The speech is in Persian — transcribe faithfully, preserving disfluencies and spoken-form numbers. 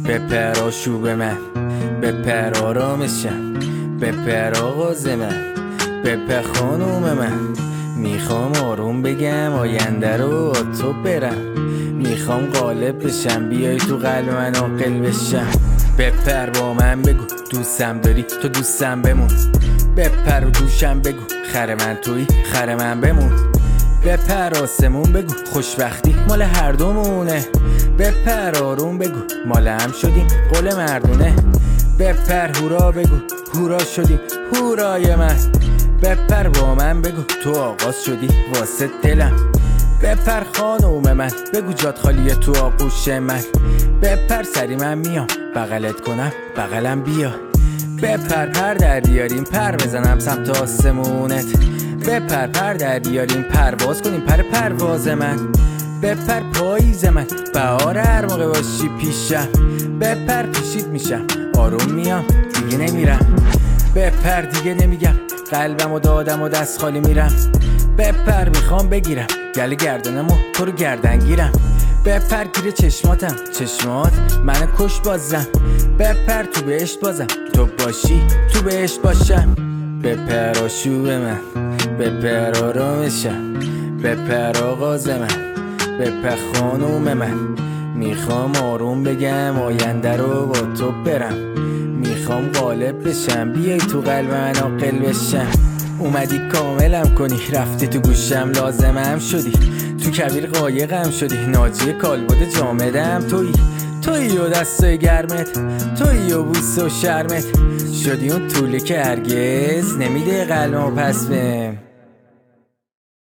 بپر آشوب من، بپر آرامشم، بپر آغاز من، بپر خانوم من. میخوام آروم بگم آینده رو تو برم، میخوام غالب بشم بیای تو قلب من عاقل بشم. بپر با من بگو دوستم داری تو دوستم بمون، بپر و دوشم بگو خر من تویی خر من بمون. بپر آسمون بگو خوشبختی مال هر دومونه، بپر آروم بگو مال هم شدیم قول مردونه. بپر هورا بگو هورا شدیم هورای من، بپر با من بگو تو آغاز شدی واسه دلم. بپر خانوم من بگو جات خالیه تو آغوش من، بپر سری من میام بغلت کنم بغلم بیا. بپر پر در بیاریم پر بزنم سمت آسمونت، بپر پر در بیاریم پرواز کنیم پر پرواز من. بپر پاییز من بهار هر موقع باشی پیشم، بپر پیشید میشم آروم میام دیگه نمیرم. بپر دیگه نمیگم قلبم و دادم و دست خالی میرم، بپر میخوام بگیرم گل گردنم و تو رو گردن گیرم. بپر گیر چشماتم چشمات من کش بازم، بپر تو بهشت بازم تو باشی تو بهشت باشم. بپر آشوب من، بپر آرامشم، بپر آغاز من، بپر خانوم من. میخوام آروم بگم آینده رو با تو برم، میخوام غالب بشم بیای تو قلب من عاقل بشم. اومدی کاملم کنی رفتی تو گوشم لازمم شدی، تو کبیر قایقم شدی ناجی کالبد جامدم تویی تویی و دستای گرمت تویی و بوسه و شرمت، شدی اون طوله که هرگز نمیده قلبمو پس بهم.